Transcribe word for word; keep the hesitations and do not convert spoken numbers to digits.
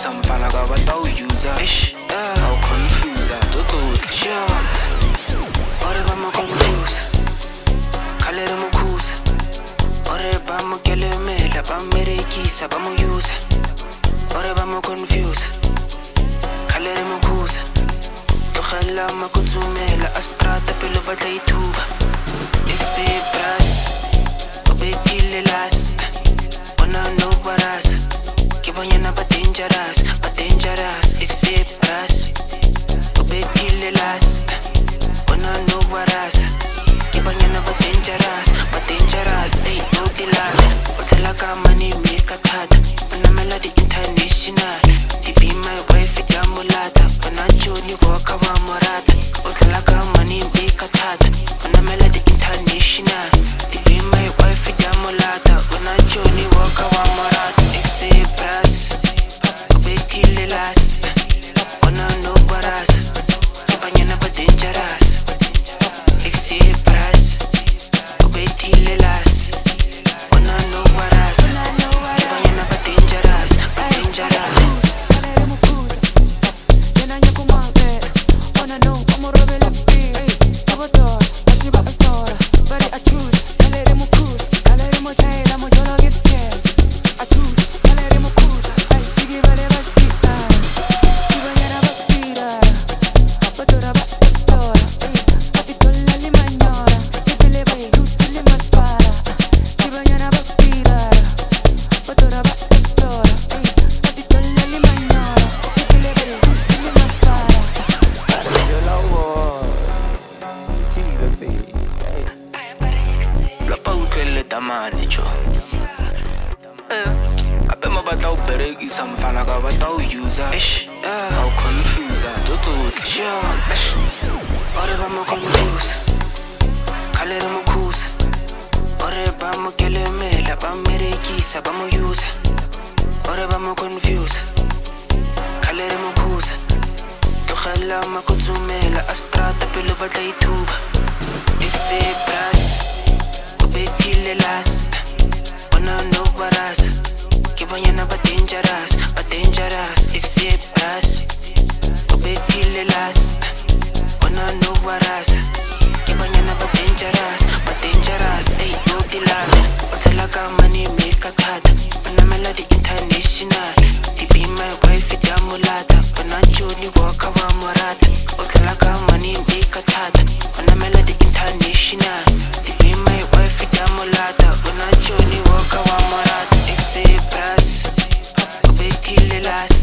berekisa mfana ka batawuuser eish awu confuser tototi sure ore bama confuse khalele mukhuza ore bama kelemela bamerekisa bamuuser ore bama confuse khalele mukhuza togela makutsumela astrata pelo batla ithuba exebras obekile las ona no paras ke banyana ba dangerous ba dangerous exebras obekile las ona no paras ke banyana ba dangerous ba dangerous ey no dilas otela ka mani make thata ona melody international di be my wife jamulata ona joni go ka ba morata otela ka mani make thata ona melody international di be my wife jamulata ona joni go ka ba morata exebras obekile las ona no paras ke banyana ba dangerous exebras obekile las ona no paras ke banyana ba dangerous ba dangerous Tamani jo eh abe mabata u berekisa mfana ka batawuuser eish awu confuser tototi sure ore bama confuse khalele mukhuza ore bama kelemela bamerekisa bamuuser ore bama confuse khalele mukhuza togela makutsumela astrata pelo batla ithuba exebras obekile las ona no paras ke banyana ba dangerous ba dangerous exebras obekile las ona no paras ke banyana ba dangerous ba dangerous ey no dilas otela ka mani make thata ona melody international di be my wife jamulata ona joni go ka ba morata otela ka mani make thata ona melody international di be my wife jamulata ona joni go ka ba morata exebras obekile las